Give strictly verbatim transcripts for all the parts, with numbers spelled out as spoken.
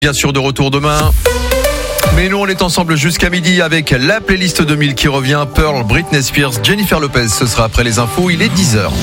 Bien sûr de retour demain. Mais nous on est ensemble jusqu'à midi avec la playlist deux mille qui revient. Pearl, Britney Spears, Jennifer Lopez. Ce sera après les infos, il est dix heures.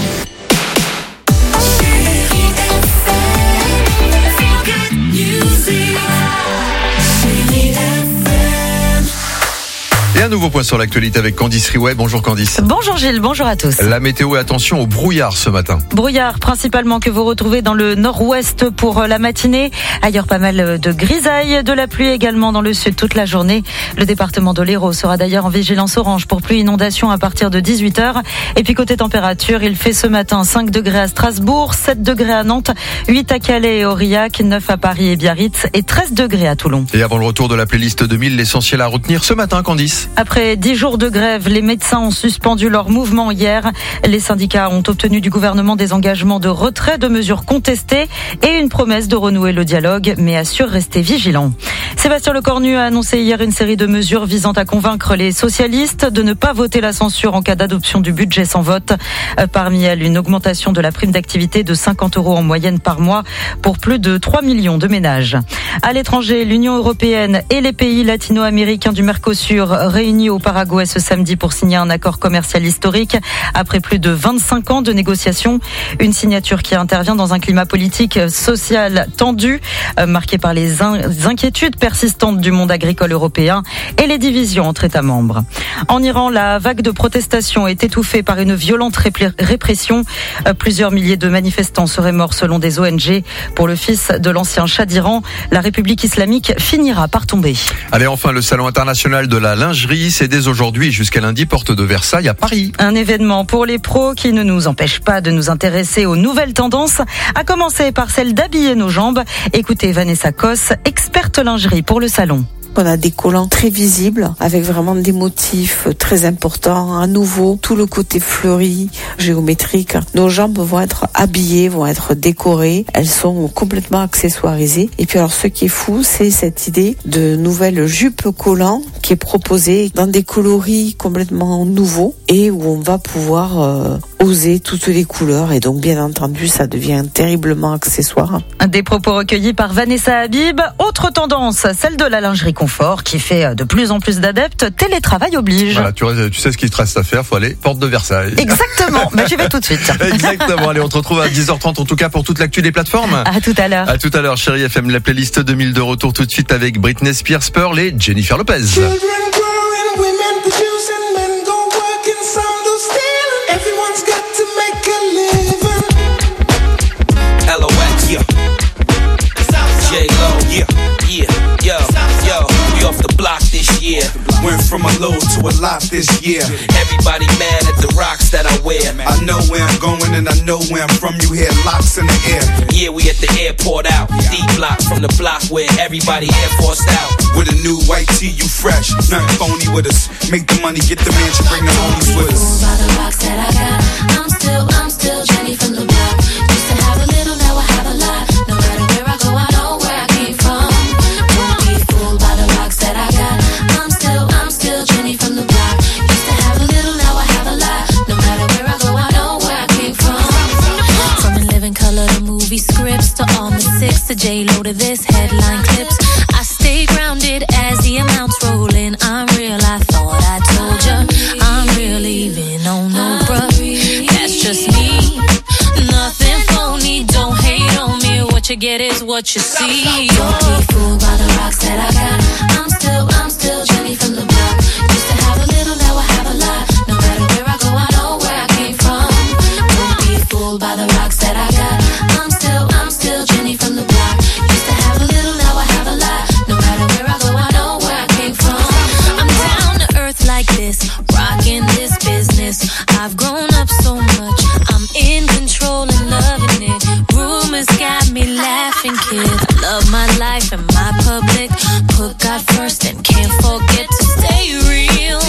Et un nouveau point sur l'actualité avec Candice Riouet. Bonjour Candice. Bonjour Gilles, bonjour à tous. La météo et attention au brouillard ce matin. Brouillard principalement que vous retrouvez dans le nord-ouest pour la matinée. Ailleurs pas mal de grisailles, de la pluie également dans le sud toute la journée. Le département de l'Hérault sera d'ailleurs en vigilance orange pour pluie inondation à partir de dix-huit heures. Et puis côté température, il fait ce matin cinq degrés à Strasbourg, sept degrés à Nantes, huit à Calais et Aurillac, neuf à Paris et Biarritz et treize degrés à Toulon. Et avant le retour de la playlist deux mille, l'essentiel à retenir ce matin Candice. Après dix jours de grève, les médecins ont suspendu leur mouvement hier. Les syndicats ont obtenu du gouvernement des engagements de retrait de mesures contestées et une promesse de renouer le dialogue, mais assure rester vigilant. Sébastien Lecornu a annoncé hier une série de mesures visant à convaincre les socialistes de ne pas voter la censure en cas d'adoption du budget sans vote. Parmi elles, une augmentation de la prime d'activité de cinquante euros en moyenne par mois pour plus de trois millions de ménages. À l'étranger, l'Union européenne et les pays latino-américains du Mercosur réunis au Paraguay ce samedi pour signer un accord commercial historique après plus de vingt-cinq ans de négociations. Une signature qui intervient dans un climat politique social tendu, marqué par les inquiétudes persistantes du monde agricole européen et les divisions entre États membres. En Iran, la vague de protestations est étouffée par une violente répression. Plusieurs milliers de manifestants seraient morts selon des O N G. Pour le fils de l'ancien Shah d'Iran, la République islamique finira par tomber. Allez, enfin, le Salon international de la lingerie, c'est dès aujourd'hui jusqu'à lundi, porte de Versailles à Paris. Un événement pour les pros qui ne nous empêche pas de nous intéresser aux nouvelles tendances, à commencer par celle d'habiller nos jambes. Écoutez Vanessa Cos, experte lingerie pour le salon. On a des collants très visibles avec vraiment des motifs très importants. À nouveau, tout le côté fleuri, géométrique. Nos jambes vont être habillées, vont être décorées. Elles sont complètement accessoirisées. Et puis alors, ce qui est fou, c'est cette idée de nouvelle jupe collant qui est proposée dans des coloris complètement nouveaux et où on va pouvoir euh, oser toutes les couleurs. Et donc, bien entendu, ça devient terriblement accessoire. Des propos recueillis par Vanessa Habib. Autre tendance, celle de la lingerie confort qui fait de plus en plus d'adeptes. Télétravail oblige. Voilà, tu, tu sais ce qu'il te reste à faire, faut aller porte de Versailles. Exactement, mais j'y vais tout de suite. Exactement, allez, on te retrouve à dix heures trente en tout cas pour toute l'actu des plateformes. À tout à l'heure. À tout à l'heure, chérie F M, la playlist deux mille de retour tout de suite avec Britney Spears, Pearl et Jennifer Lopez. Went from a low to a lot this year. Everybody mad at the rocks that I wear. I know where I'm going and I know where I'm from. You hear locks in the air. Yeah, we at the airport out. D block from the block where everybody air forced out. With a new white tee, you fresh. Nothing phony with us. Make the money, get the mansion, bring the homies with us. By the rocks that I got, I'm still, I'm still Jenny from the block. Used to have a little, now I have a lot. No matter where I go, I know where I came from. Don't be fooled by the rocks that I got. I'm still, I'm still Jenny from the block. Used to have a little, now I have a lot. No matter where I go, I know where I came from. From the living color to movie scripts to all the six to J-Lo to this headline clips. I stay grounded as the amounts roll in. I'm real, I thought I told ya. I'm real, even on no bruh. That's just me. Nothing phony, don't hate on me. What you get is what you see. Don't be fooled by the rocks that I got. I'm still, I'm still Jenny from the block. Used to have a little, now I have a lot. No matter where I go, I know where I came from. Don't be fooled by the rocks that I got. I'm still, I'm still Jenny from the block. Used to have a little, now I have a lot. No matter where I go, I know where I came from. I'm down to earth like this, rocking this business. I've grown up so much, I'm in control and loving it. Rumors got me laughing, kid. I love my life and my public. Put God first and can't forget to stay real.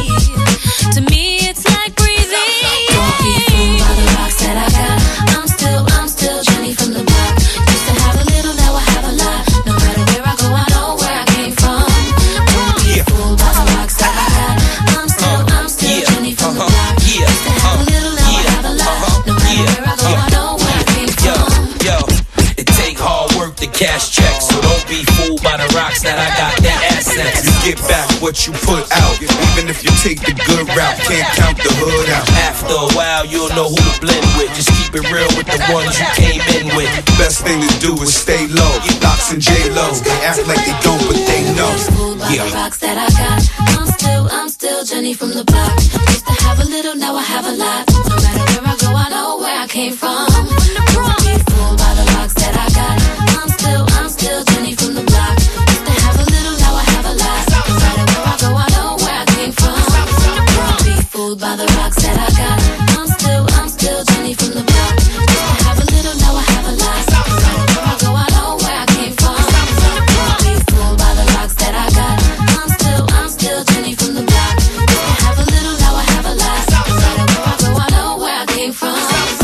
To me, it's like breathing. Don't be fooled by the rocks that I got. I'm still, I'm still Jenny from the block. Used to have a little, now I have a lot. No matter where I go, I know where I came from. Don't be fooled by the rocks that I got. I'm still, I'm still Jenny from the block. Used to have a little, now I have a lot. No matter where I go, I know where I came from. Yo, it take hard work to cash checks, so don't be fooled fooled by the rocks that I got. That essence. You get back what you put out. Even if you take the good route, can't count the hood out. After a while, you'll know who to blend with. Just keep it real with the ones you came in with. Best thing to do is stay low. Locks and J-Lo, they act like they don't, but they know. Yeah. The rocks that I got. I'm still, I'm still Jenny from the block. Used to have a little, now I have a lot. No matter where I go, I know where I came from. Don't be fooled by the rocks that I got. I'm still, I'm still Jenny from the block. Used to have a little, now I have a lot. No matter where I go, I know where I came from. Don't be fooled by the rocks that I got. I'm still, I'm still Jenny from the block. Used to have a little, now I have a lot. No matter where I go, I know where I came from. Don't be fooled by the rocks that I got. I'm still, I'm still Jenny from the block. Used to have a little, now I have a lot. No matter where I go, I know where I came from.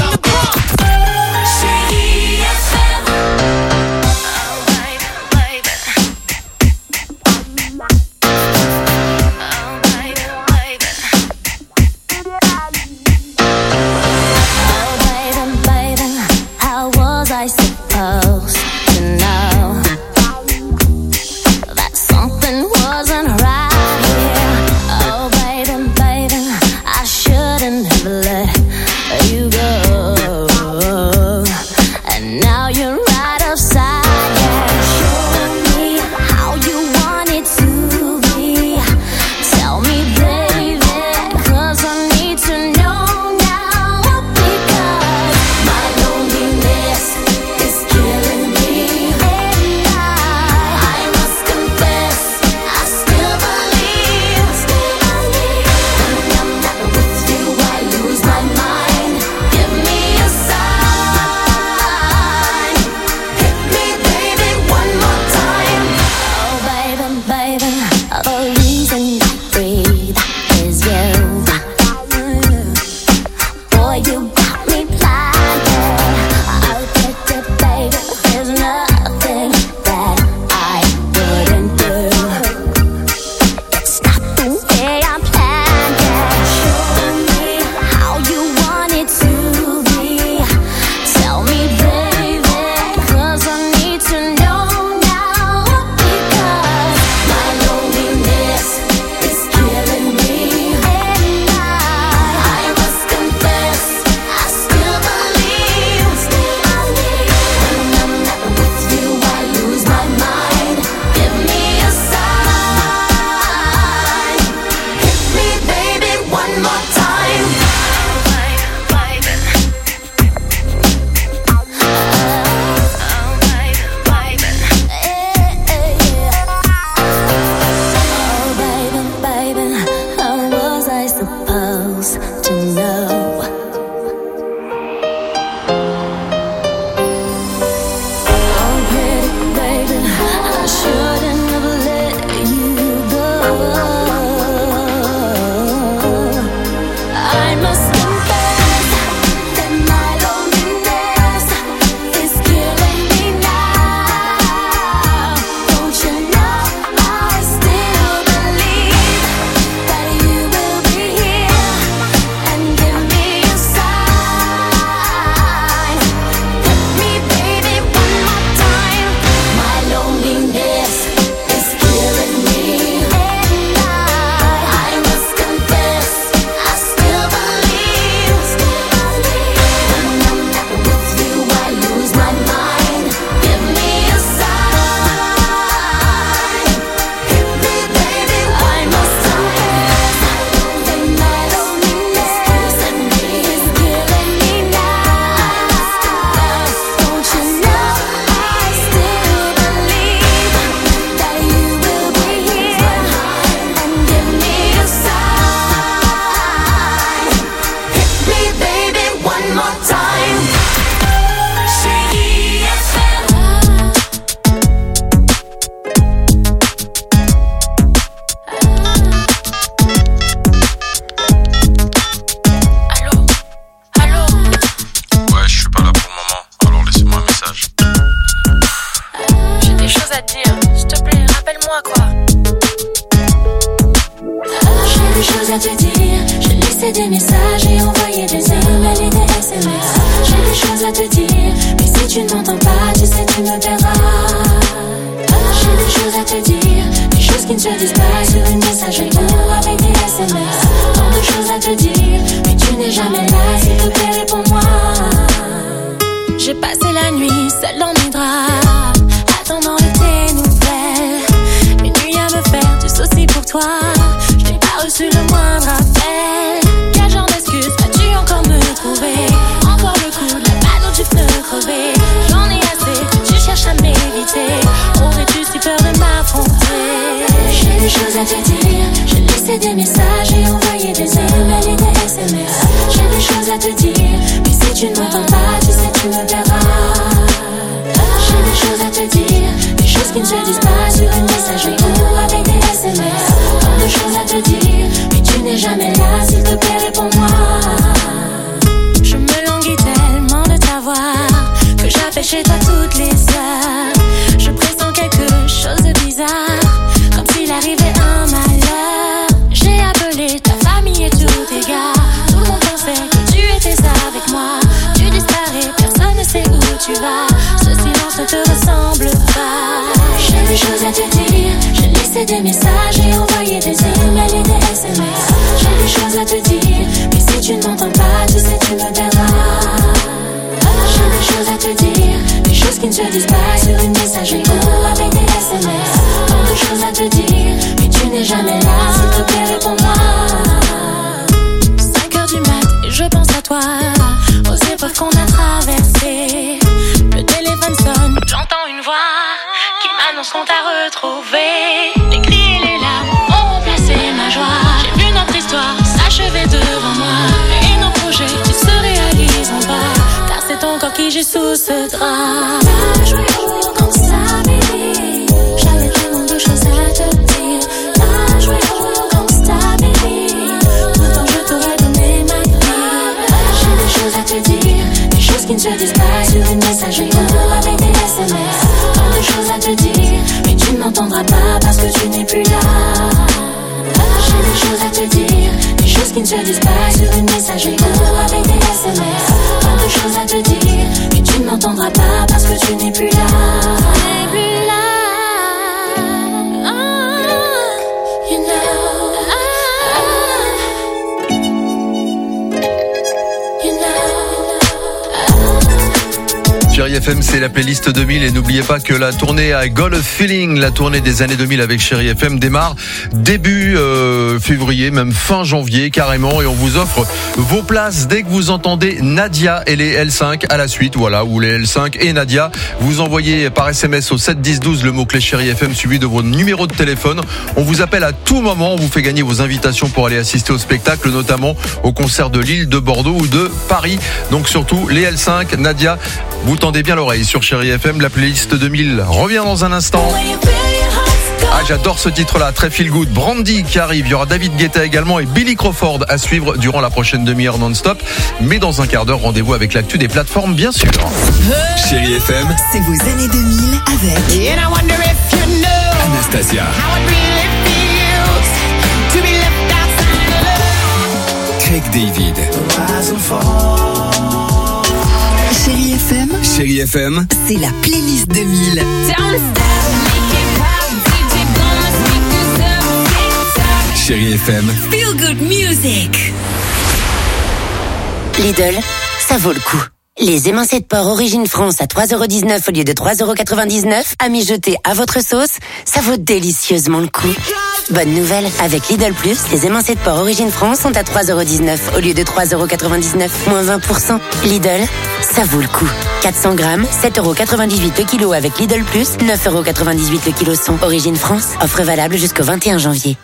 I supposed to know that something wasn't right here. Oh, baby, baby, I shouldn't have let you go. And now you're right upside down. Show me how you want it to be. Tell me, baby, 'cause I need to know now. Because my loneliness is killing me, and I, I must confess, I still believe, still believe. When I'm not with you, I lose my mind. Give me a sign, hit me, baby, one more time. Oh, baby, baby, the reason I breathe is you. Boy, you got me blinded. I'll get it, baby. There's nothing that I wouldn't do. It's not the way I planned it. Show me how you want it to be. Tell me, baby, 'cause I need to know now. Because my loneliness is killing me, and I, I must confess, I still believe, still believe. When I'm not with you, I lose my mind. Give me a sign, hit me, baby, one more time. Oh, baby, baby, how was I supposed to know? Oh, pretty baby, I shouldn't have let you go. I must confess that my loneliness is killing me now. Don't you know I still believe that you will be here and give me a sign. Hit me, baby, one more time. My loneliness is killing me, and I, I must confess, I still believe, still believe. When I'm not with you, I lose my mind. Give me a sign, hit me, baby, I must confess that my loneliness is killing me, is killing me now. Don't you know I still believe that you will be here and give me a sign. Hit me, baby, one more time. Shady F M. Allô, allô. Ouais, je suis pas là pour le moment, alors laissez-moi un message. J'ai des choses à te dire, s'il te plaît, rappelle-moi quoi. J'ai des choses à te dire. J'ai laissé des messages et envoyé des emails et des S M S. J'ai des choses à te dire, mais si tu ne m'entends pas, tu sais, tu me verras. J'ai des se disent pas sur une messagerie ou avec des S M S. Tant de choses à te dire, mais tu n'es jamais là, s'il te plaît réponds-moi. J'ai passé la nuit seule dans mes draps, attendant de tes nouvelles. Une nuit à me faire du souci pour toi, je n'ai pas reçu le moindre appel. Quel genre d'excuse vas-tu encore me trouver? Encore le coup de la balle où tu peux crever. J'en ai assez que tu cherches à m'éviter. Aurais-tu si peur de m'affronter? J'ai des choses à te dire, j'ai laissé des messages et envoyé des emails et des S M S. J'ai des choses à te dire, mais si tu ne m'entends pas, tu sais tu me verras. J'ai des choses à te dire, des choses qui ne se disent pas sur une messagerie ou avec des S M S. Tant de choses à te dire, mais tu n'es jamais là, s'il te plaît réponds-moi. Je me languis tellement de t'avoir que j'appelle chez toi toutes les heures. Je pressens quelque chose de bizarre, comme s'il arrivait un malheur. J'ai appelé ta famille et tous tes gars, tout le monde pensait que tu étais avec moi. Tu disparais, personne ne sait où tu vas, ce silence ne te ressemble pas. J'ai des choses à te dire, j'ai laissé des messages et envoyé des emails et des S M S. J'ai des choses à te dire, mais si tu ne m'entends pas, tu sais tu me verras. J'ai des choses à te dire, des choses qui ne se disent pas sur une messagerie ou avec des S M S. Tant de choses à te dire, mais tu n'es jamais là, s'il te plaît réponds-moi. cinq heures du mat et je pense à toi, aux épreuves qu'on a traversées. Le téléphone sonne, j'entends une voix qui m'annonce qu'on t'a retrouvé. Les cris et les larmes ont remplacé ma joie. J'ai vu notre histoire s'achever devant moi, et nos projets qui se réalisent en bas, car c'est ton corps qui gît sous ce drap. T'as joué au jour comme ça, baby, j'avais tellement de choses à te dire. T'as joué au jour comme ça, baby, pourtant je t'aurais donné ma vie. J'ai des choses à te dire, des choses qui ne se disent pas sur une messagerie ou avec des S M S. Tant de choses à te dire, mais tu ne m'entendras pas parce que tu n'es plus là. J'ai des choses à te dire, des choses qui ne se disent pas sur une messagerie ou avec des S M S. Tant de choses à te dire, mais tu ne m'entendras pas parce que tu n'es plus là. Tu n'es plus là. Oh, you know. Oh, you know. Chérie F M, c'est la playlist deux mille et n'oubliez pas que la tournée à Got a Feeling, la tournée des années deux mille avec Chérie F M démarre début euh, février, même fin janvier carrément, et on vous offre vos places dès que vous entendez Nadia et les L cinq à la suite, voilà, ou les L cinq et Nadia. Vous envoyez par S M S au sept dix douze le mot-clé Chérie F M suivi de vos numéros de téléphone. On vous appelle à tout moment, on vous fait gagner vos invitations pour aller assister au spectacle, notamment au concert de Lille, de Bordeaux ou de Paris. Donc surtout les L cinq, Nadia, vous tendez bien l'oreille sur Chérie F M. La playlist deux mille revient dans un instant. Ah, j'adore ce titre-là, très feel good. Brandy qui arrive, il y aura David Guetta également et Billy Crawford à suivre durant la prochaine demi-heure non-stop. Mais dans un quart d'heure, rendez-vous avec l'actu des plateformes, bien sûr. Chérie F M, c'est vos années deux mille avec Anastasia, Craig David. Chérie F M, Chérie F M, c'est la playlist deux mille. Chérie F M, Feel Good Music. Lidl, ça vaut le coup. Les émincés de porc Origine France à trois euros dix-neuf au lieu de trois euros quatre-vingt-dix-neuf, à mijoter à votre sauce, ça vaut délicieusement le coup. Bonne nouvelle, avec Lidl Plus, les émincés de porc Origine France sont à trois euros dix-neuf au lieu de trois euros quatre-vingt-dix-neuf, moins vingt pour cent. Lidl, ça vaut le coup. quatre cents grammes, sept euros quatre-vingt-dix-huit le kilo avec Lidl Plus, neuf euros quatre-vingt-dix-huit le kilo son. Origine France, offre valable jusqu'au vingt et un janvier.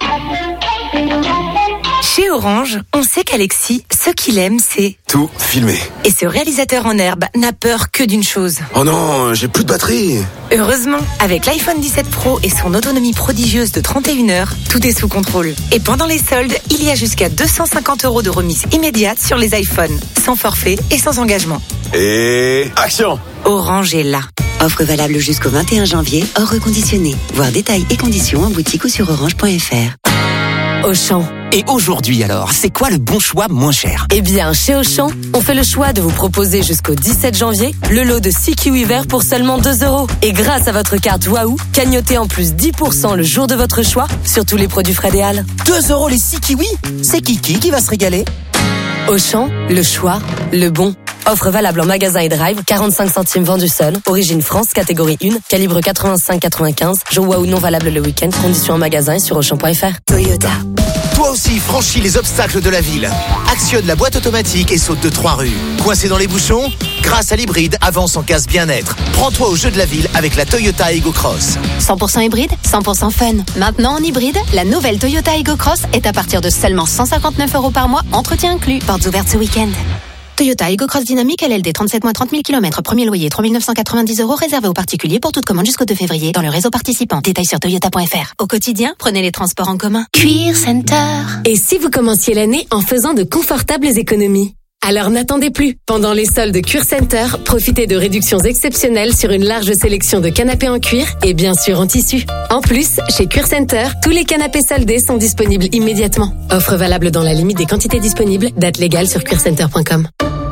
Chez Orange, on sait qu'Alexis, ce qu'il aime, c'est tout filmer. Et ce réalisateur en herbe n'a peur que d'une chose. Oh non, j'ai plus de batterie. Heureusement, avec l'iPhone dix-sept Pro et son autonomie prodigieuse de trente et une heures, tout est sous contrôle. Et pendant les soldes, il y a jusqu'à deux cent cinquante euros de remise immédiate sur les iPhones, sans forfait et sans engagement. Et action! Orange est là. Offre valable jusqu'au vingt et un janvier, hors reconditionné. Voir détails et conditions en boutique ou sur orange point f r. Auchan, Et aujourd'hui alors, c'est quoi le bon choix moins cher? Eh bien, chez Auchan, on fait le choix de vous proposer jusqu'au dix-sept janvier le lot de six kiwis verts pour seulement deux euros. Et grâce à votre carte Waouh, cagnotez en plus dix pour cent le jour de votre choix sur tous les produits Fred et Al. deux euros les six kiwis? C'est Kiki qui va se régaler. Auchan, le choix, le bon. Offre valable en magasin et drive, quarante-cinq centimes vendu seul. Origine France, catégorie un, calibre quatre-vingt-cinq quatre-vingt-quinze. Jour Waouh non valable le week-end. Conditions en magasin et sur auchan point f r. Toyota. Toi aussi, franchis les obstacles de la ville. Actionne la boîte automatique et saute de trois rues. Coincé dans les bouchons? Grâce à l'hybride, avance en casse bien-être. Prends-toi au jeu de la ville avec la Toyota Ego Cross. cent pour cent hybride, cent pour cent fun. Maintenant en hybride, la nouvelle Toyota Ego Cross est à partir de seulement cent cinquante-neuf euros par mois, entretien inclus. Portes ouvertes ce week-end. Toyota Ego Cross Dynamique L L D, trente-sept mois, trente mille kilomètres, premier loyer, trois mille neuf cent quatre-vingt-dix euros, réservé aux particuliers pour toute commande jusqu'au deux février dans le réseau participant. Détails sur toyota point f r. Au quotidien, prenez les transports en commun. Cuir Center. Et si vous commenciez l'année en faisant de confortables économies? Alors n'attendez plus. Pendant les soldes Cuir Center, profitez de réductions exceptionnelles sur une large sélection de canapés en cuir et bien sûr en tissu. En plus, chez Cuir Center, tous les canapés soldés sont disponibles immédiatement. Offre valable dans la limite des quantités disponibles. Date légale sur cuir center point com.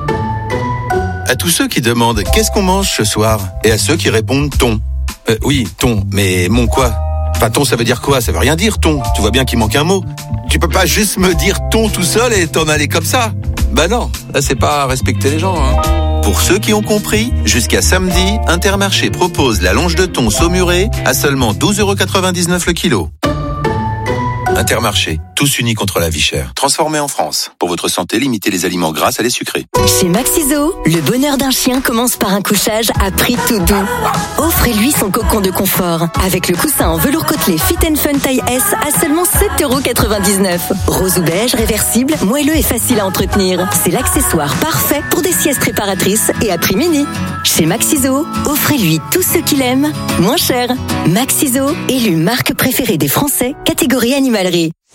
À tous ceux qui demandent qu'est-ce qu'on mange ce soir et à ceux qui répondent thon. Euh, oui, thon, mais mon quoi? Enfin, thon, ça veut dire quoi? Ça veut rien dire, thon. Tu vois bien qu'il manque un mot. Tu peux pas juste me dire thon tout seul et t'en aller comme ça. Bah non, là c'est pas respecter les gens, hein. Pour ceux qui ont compris, jusqu'à samedi, Intermarché propose la longe de thon saumurée à seulement douze euros quatre-vingt-dix-neuf le kilo. Intermarché, tous unis contre la vie chère. Transformé en France. Pour votre santé, limitez les aliments gras à les sucrés. Chez Maxiso, le bonheur d'un chien commence par un couchage à prix tout doux. Offrez-lui son cocon de confort avec le coussin en velours côtelé Fit and Fun taille S à seulement sept euros quatre-vingt-dix-neuf. Rose ou beige, réversible, moelleux et facile à entretenir. C'est l'accessoire parfait pour des siestes réparatrices et à prix mini. Chez Maxiso, offrez-lui tout ce qu'il aime, moins cher. Maxiso, élu marque préférée des Français, catégorie animalerie.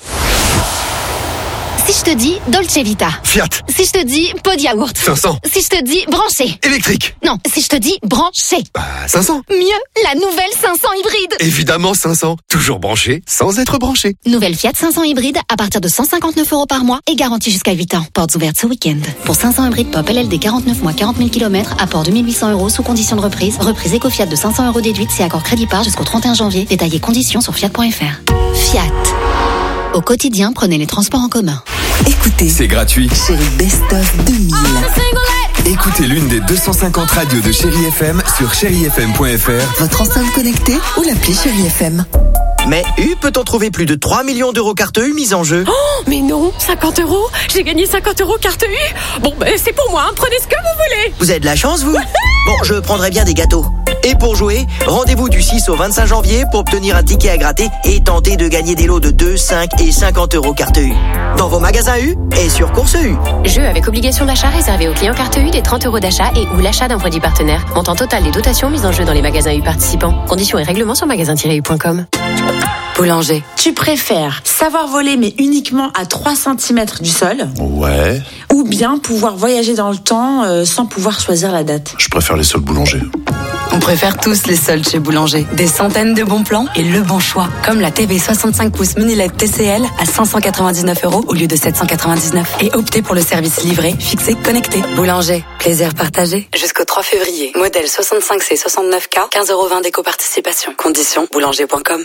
Si je te dis Dolce Vita. Fiat. Si je te dis pot de yaourt. cinq cents. Si je te dis branché. Électrique. Non, si je te dis branché. Bah, cinq cents. Mieux, la nouvelle cinq cents hybride. Évidemment cinq cents. Toujours branché, sans être branché. Nouvelle Fiat cinq cents hybride à partir de cent cinquante-neuf euros par mois et garantie jusqu'à huit ans. Portes ouvertes ce week-end. Pour cinq cents hybride Pop L L D quarante-neuf mois, quarante mille kilomètres, apport deux mille huit cents euros sous condition de reprise. Reprise Eco-Fiat de cinq cents euros déduite, c'est accord crédit par jusqu'au trente et un janvier. Détaillés conditions sur fiat point f r. Fiat. Au quotidien, prenez les transports en commun. Écoutez, c'est gratuit. Chérie Best of deux mille. Écoutez l'une des deux cent cinquante radios de Chérie F M sur chérie f m point f r. Votre enceinte connectée ou l'appli Chérie F M. Mais U peut-on trouver plus de trois millions d'euros carte U mise en jeu? Oh, mais non, cinquante euros. J'ai gagné cinquante euros carte U. Bon, ben, c'est pour moi, hein. Prenez ce que vous voulez. Vous avez de la chance, vous? Bon, je prendrai bien des gâteaux. Et pour jouer, rendez-vous du six au vingt-cinq janvier pour obtenir un ticket à gratter et tenter de gagner des lots de deux, cinq et cinquante euros carte U. Dans vos magasins U et sur Course U. Jeu avec obligation d'achat réservé aux clients carte U des trente euros d'achat et ou l'achat d'un produit partenaire. Montant total des dotations mises en jeu dans les magasins U participants. Conditions et règlements sur magasin tiret u point com. Boulanger. Tu préfères savoir voler mais uniquement à trois centimètres du sol? Ouais. Ou bien pouvoir voyager dans le temps euh, sans pouvoir choisir la date? Je préfère les soldes boulangers. On préfère tous les soldes chez Boulanger. Des centaines de bons plans et le bon choix. Comme la T V soixante-cinq pouces mini L E D T C L à cinq cent quatre-vingt-dix-neuf euros au lieu de sept cent quatre-vingt-dix-neuf. Et optez pour le service livré, fixé, connecté. Boulanger. Plaisir partagé. Jusqu'au trois février. Modèle soixante-cinq C soixante-neuf K, quinze euros vingt d'éco-participation. Conditions, boulanger point com.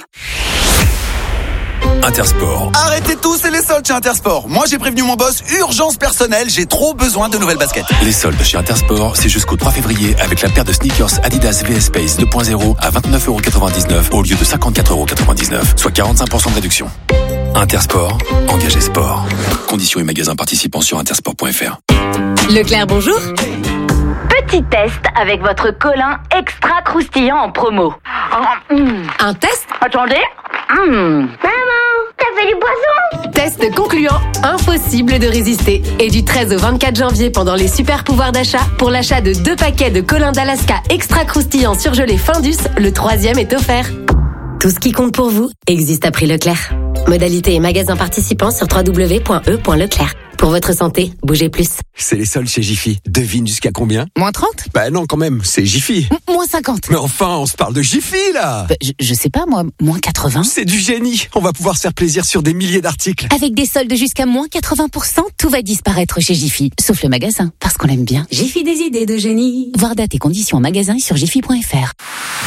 Intersport. Arrêtez tous, c'est les soldes chez Intersport. Moi, j'ai prévenu mon boss, urgence personnelle, j'ai trop besoin de nouvelles baskets. Les soldes chez Intersport, c'est jusqu'au trois février avec la paire de sneakers Adidas V S Space deux point zéro à vingt-neuf euros quatre-vingt-dix-neuf au lieu de cinquante-quatre euros quatre-vingt-dix-neuf, soit quarante-cinq pour cent de réduction. Intersport, engagé sport. Conditions et magasins participants sur intersport point f r. Leclerc, bonjour. Petit test avec votre colin extra croustillant en promo. Un test? Attendez. Mmh. Maman, t'as fait du poisson? Test concluant, impossible de résister. Et du treize au vingt-quatre janvier pendant les super pouvoirs d'achat, pour l'achat de deux paquets de colin d'Alaska extra croustillant surgelé Findus, le troisième est offert. Tout ce qui compte pour vous existe à prix Leclerc. Modalité et magasins participants sur w w w point e point leclerc. Pour votre santé, bougez plus. C'est les soldes chez Jiffy. Devine jusqu'à combien? Moins trente? Bah non, quand même, c'est Jiffy. M- moins cinquante. Mais enfin, on se parle de Jiffy, là. Bah, je, je sais pas, moi, moins quatre-vingts. C'est du génie. On va pouvoir se faire plaisir sur des milliers d'articles. Avec des soldes jusqu'à moins quatre-vingts pour cent, tout va disparaître chez Jiffy. Sauf le magasin, parce qu'on l'aime bien. Jiffy, des idées de génie. Voir date et conditions en magasin sur jiffy point f r.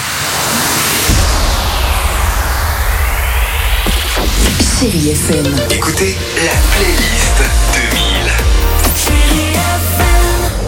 Chérie F M. Écoutez la playlist deux mille. Chérie F M.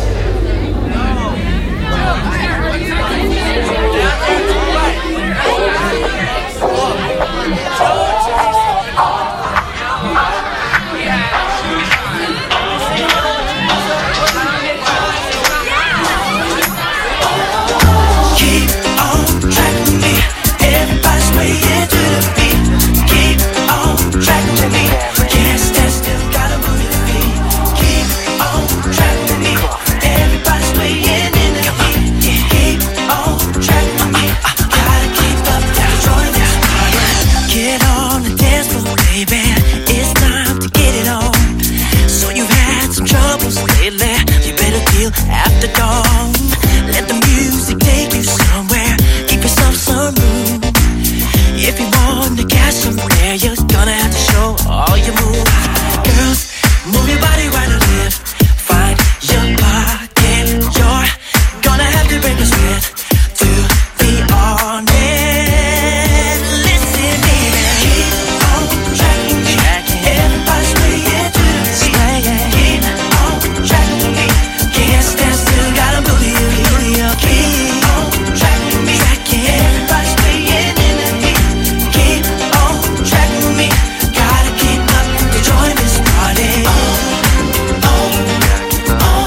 After dawn, let the music take you somewhere. Keep yourself some room. If you want to catch somewhere, you're gonna have to show all your moves. Girls, move your body right or left. Find your pocket. You're gonna have to break a sweat to be honest. Listen, baby, keep on tracking me. Everybody's swaying to the beat. Keep on tracking me. Can't stand still, gotta move you, move you. Keep on tracking me. Everybody's swaying in the heat. Keep on tracking me. Gotta keep up to join this party. Oh, oh, oh, oh,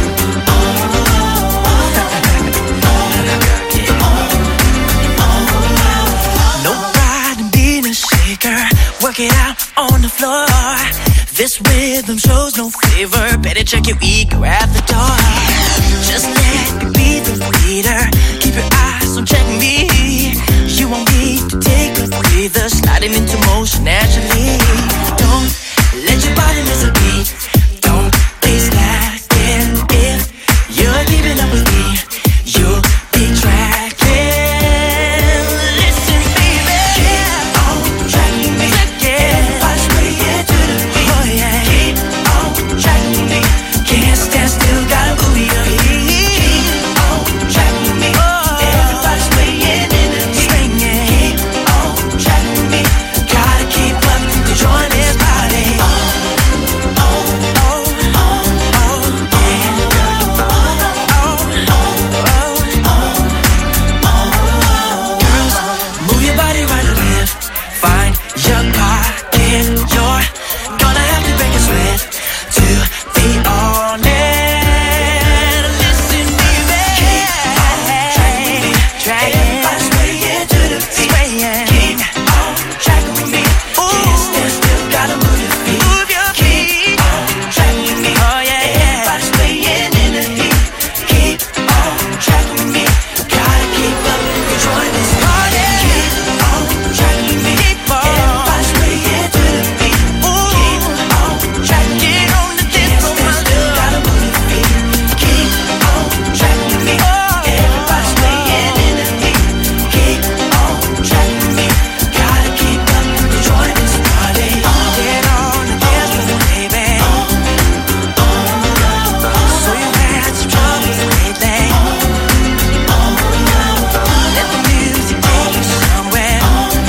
oh. No pride in being a shaker. Work it out on the floor. This rhythm shows no favor. Better check your ego at the door. Just let me be the leader. Keep your eyes on check me. You won't need to take a breather. Sliding into motion naturally. Don't let your body miss a beat. Don't be slacking. If you're keeping up with me, you'll be tracking. Listen, baby, keep on tracking me. Everybody's swaying to the beat. Oh yeah, keep on tracking me. Can't stand still, gotta move your feet. Keep on tracking me. Everybody's swaying in the heat. Keep on tracking me. Gotta keep up to join this party. Oh, oh, oh, oh, oh, yeah. Oh, oh, oh, oh, oh. Girls, move your body right or left. Find your pocket. You're gonna have to break a sweat to be honest. Listen, baby, keep on tracking with me. Everybody's swaying to the beat. Keep on tracking with me. Can't stand still, gotta move your feet. Keep on tracking with me. Everybody's swaying in the heat. Keep on tracking with me. Gotta keep up and join this party. Keep on tracking with me. Everybody's swaying to the beat. Keep on tracking. Get on the dance floor, my love. Gotta move your feet. Keep on tracking with me. Everybody's swaying in the heat. Keep on tracking with me. Gotta keep up and join this party. Get on the dance floor, baby. So you've had some troubles lately. Let the music take you somewhere.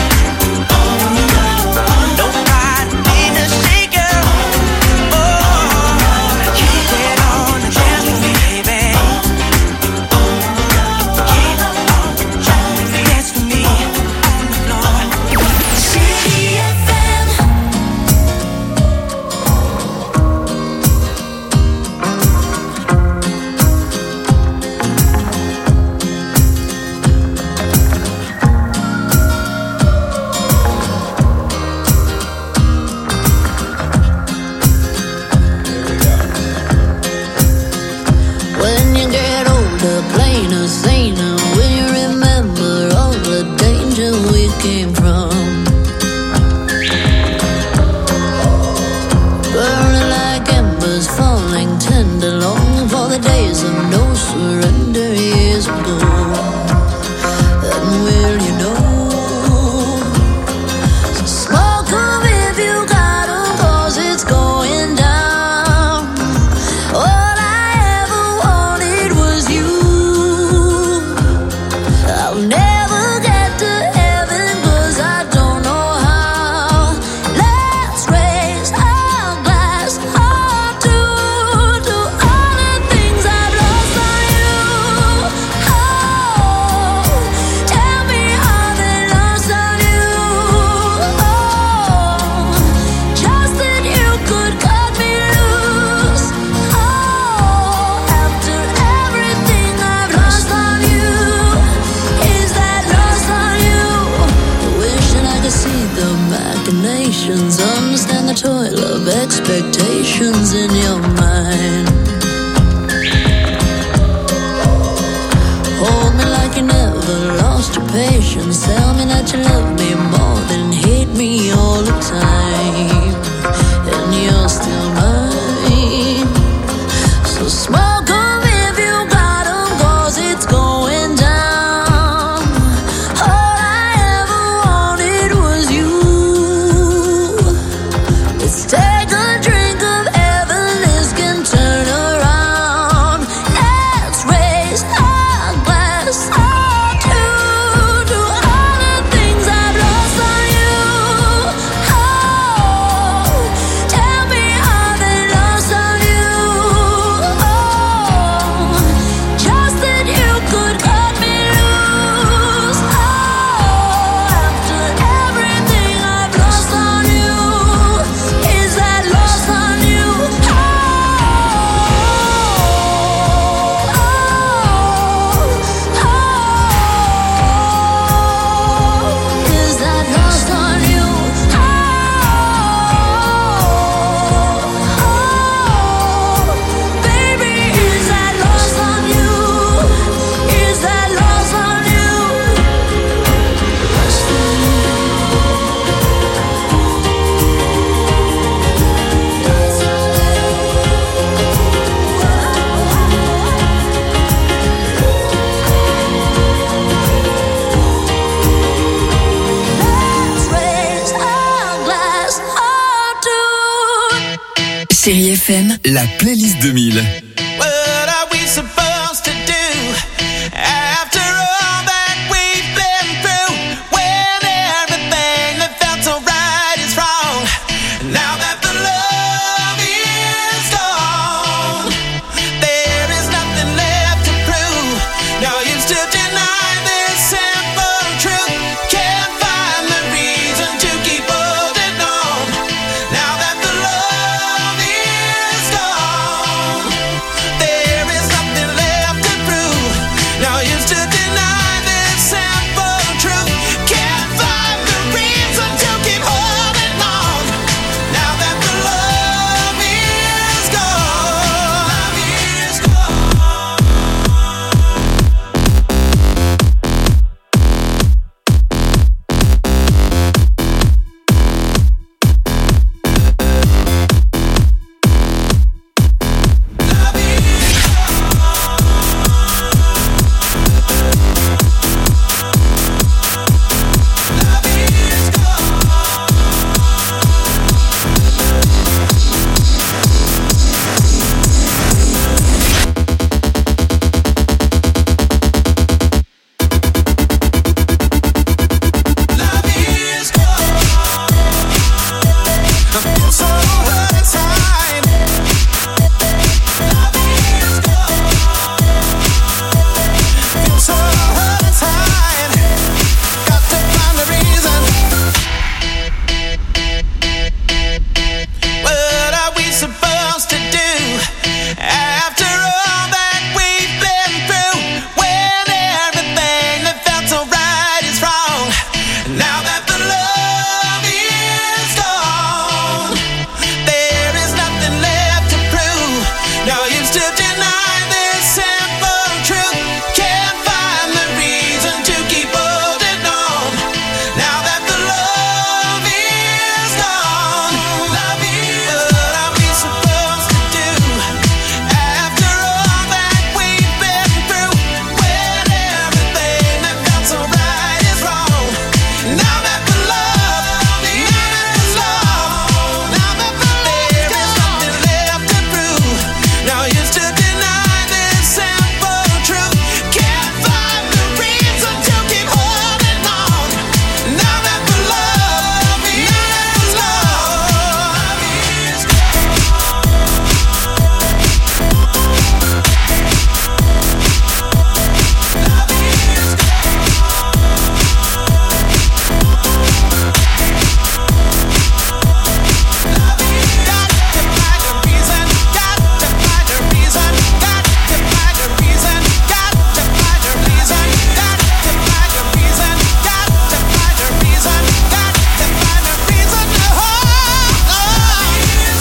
No pride in being a shaker. Oh, get on the dance with me, baby. Get on, dance with me on the floor. Chérie F M. When you get older, plainer, saner, will you remember all the danger we came from? Burning like patience, understand the toil of expectations in your mind. Hold me like you never lost your patience. Tell me that you love me more than hate me all the time. And you're still mine. So smoke 'em if you got 'em, 'cause it's going down. All I ever wanted was you. Let's take a drink of heaven, can turn around. Let's raise our glass all to, to all the things I've lost on you. Oh, tell me how they lost on you. Oh, just that you could cut me loose. Oh, after everything I've lost on you, is that lost on you? Oh, is that lost on you? Oh, baby, is that lost on you? Is that lost on you? Let's raise our glass all to. Chérie F M, la playlist deux mille. What are we supposed to do after all that we've been through? When everything that felt so right is wrong. Now that the love is gone, there is nothing left to prove. No use to deny this simple truth. Can't find the reason to keep holding on. Now that the love is gone.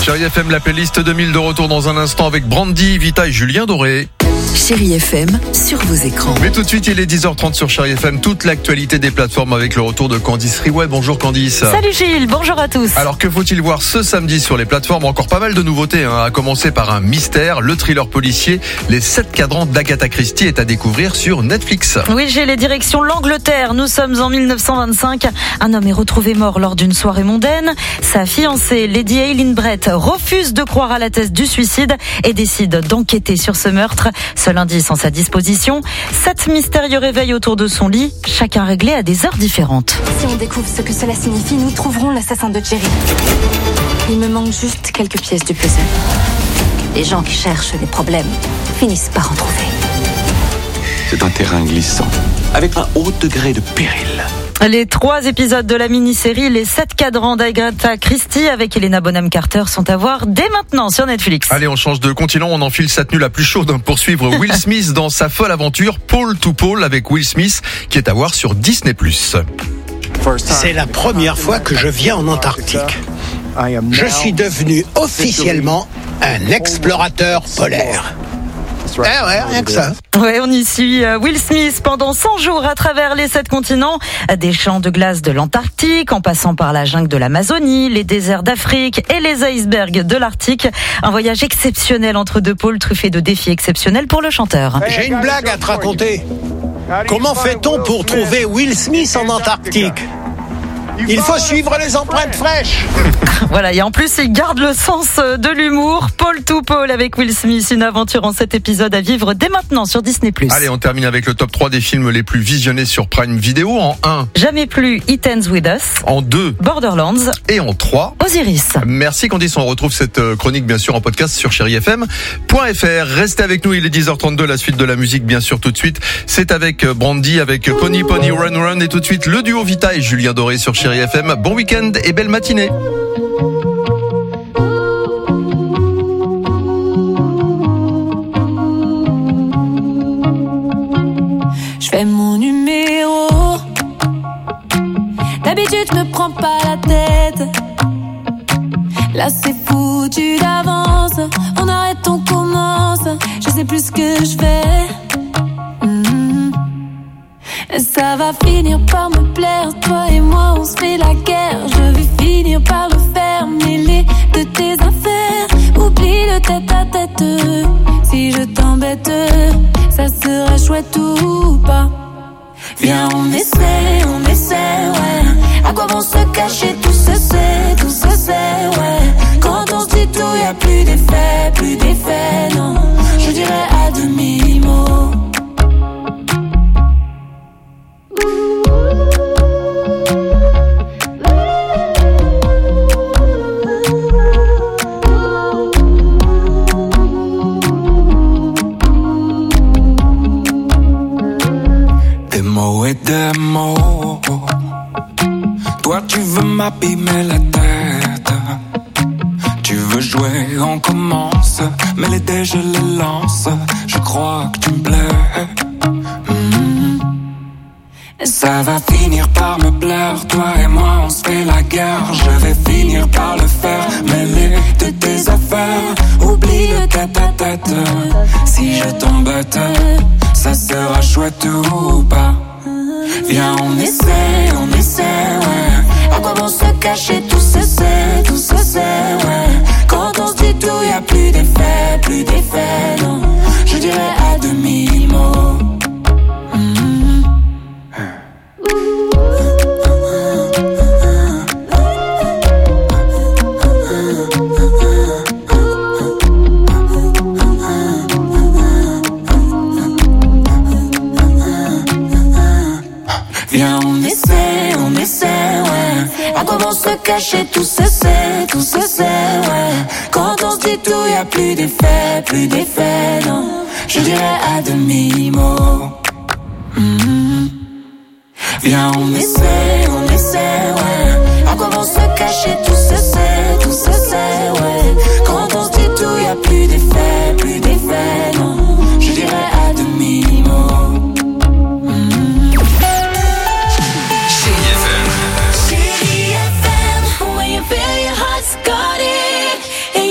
Chérie F M, la playlist deux mille de retour dans un instant avec Brandy, Vita et Julien Doré. Chérie F M, sur vos écrans. Mais tout de suite, il est dix heures trente sur Chérie F M. Toute l'actualité des plateformes avec le retour de Candice Riouet. Bonjour Candice. Salut Gilles, bonjour à tous. Alors que faut-il voir ce samedi sur les plateformes? Encore pas mal de nouveautés, hein. À commencer par un mystère, le thriller policier Les sept cadrans d'Agatha Christie est à découvrir sur Netflix. Oui, j'ai les directions l'Angleterre. Nous sommes en mille neuf cent vingt-cinq. Un homme est retrouvé mort lors d'une soirée mondaine. Sa fiancée, Lady Eileen Brett, refuse de croire à la thèse du suicide et décide d'enquêter sur ce meurtre. Seul indice en sa disposition, sept mystérieux réveils autour de son lit, chacun réglé à des heures différentes. Si on découvre ce que cela signifie, nous trouverons l'assassin de Jerry. Il me manque juste quelques pièces du puzzle. Les gens qui cherchent des problèmes finissent par en trouver. C'est un terrain glissant, avec un haut degré de péril. Les trois épisodes de la mini-série Les sept cadrans d'Agatha Christie avec Helena Bonham Carter sont à voir dès maintenant sur Netflix. Allez, on change de continent, on enfile sa tenue la plus chaude pour suivre Will Smith dans sa folle aventure Pole to Pole avec Will Smith qui est à voir sur Disney plus. C'est la première fois que je viens en Antarctique. Je suis devenu officiellement un explorateur polaire. Eh ouais, rien que ça. Ouais, on y suit Will Smith pendant cent jours à travers les sept continents, des champs de glace de l'Antarctique, en passant par la jungle de l'Amazonie, les déserts d'Afrique et les icebergs de l'Arctique. Un voyage exceptionnel entre deux pôles, truffé de défis exceptionnels pour le chanteur. J'ai une blague à te raconter. Comment fait-on pour trouver Will Smith en Antarctique ? Il faut suivre les empreintes fraîches. Voilà, et en plus, il garde le sens de l'humour. Pole to Pole avec Will Smith, une aventure en sept épisodes à vivre dès maintenant sur Disney plus. Allez, on termine avec le top trois des films les plus visionnés sur Prime Video. En un, Jamais plus, It Ends With Us. En deux, Borderlands. Et en trois, Osiris. Merci Candice, on retrouve cette chronique bien sûr en podcast sur chéri f m point f r. Restez avec nous, il est dix heures trente-deux, la suite de la musique bien sûr tout de suite. C'est avec Brandy, avec Pony Pony Run Run et tout de suite le duo Vita et Julien Doré sur Chéri F M. Bon week-end et belle matinée. Je fais mon numéro. D'habitude, je me prends pas la tête. Là, c'est foutu d'avance. On arrête, on commence. Je sais plus ce que je fais. Mm-hmm. Ça va finir par me plaire. Toi et moi, on se fait la guerre. Je vais finir par le faire. Mêler de tes affaires. Oublie le tête à tête. Si je t'embête, ça sera chouette ou pas. Viens, on essaie, on essaie, ouais. À quoi vont se cacher, tout se sait, tout se sait, ouais. Quand on se dit tout, y'a plus d'effet, plus d'effet, non. Je dirais à demi-mot. Des mots et des mots. Toi tu veux m'abîmer la tête. Tu veux jouer, on commence. Mais les dés je les lance. Je crois que tu me plais. Mm-hmm. Ça va finir par me plaire. Toi et moi on se fait la guerre. Je vais finir par le faire. Mêler de tes affaires. Oublie le tête à tête. Si je t'embête, ça sera chouette ou pas. Viens, on essaie, on essaie, ouais. À quoi vont se cacher, tout se sait, tout se sait, ouais. Quand on se dit tout, y'a plus d'effet, plus d'effet, non. Je dirais à demi-mot. Mm-hmm. Viens, on essaie, on essaie, ouais. À quoi vont se cacher, tout se sait, tout se sait, ouais. Quand on se dit tout, y'a plus d'effet, plus d'effet, non. Je dirais à demi-mot. Mm-hmm. Viens, on essaie, on essaie, ouais. À quoi vont se cacher, tout se sait, tout se sait, ouais. Quand on se dit tout, y'a plus d'effet, plus d'effet, non. Je dirais à demi-mot. Feel your heart's got it, and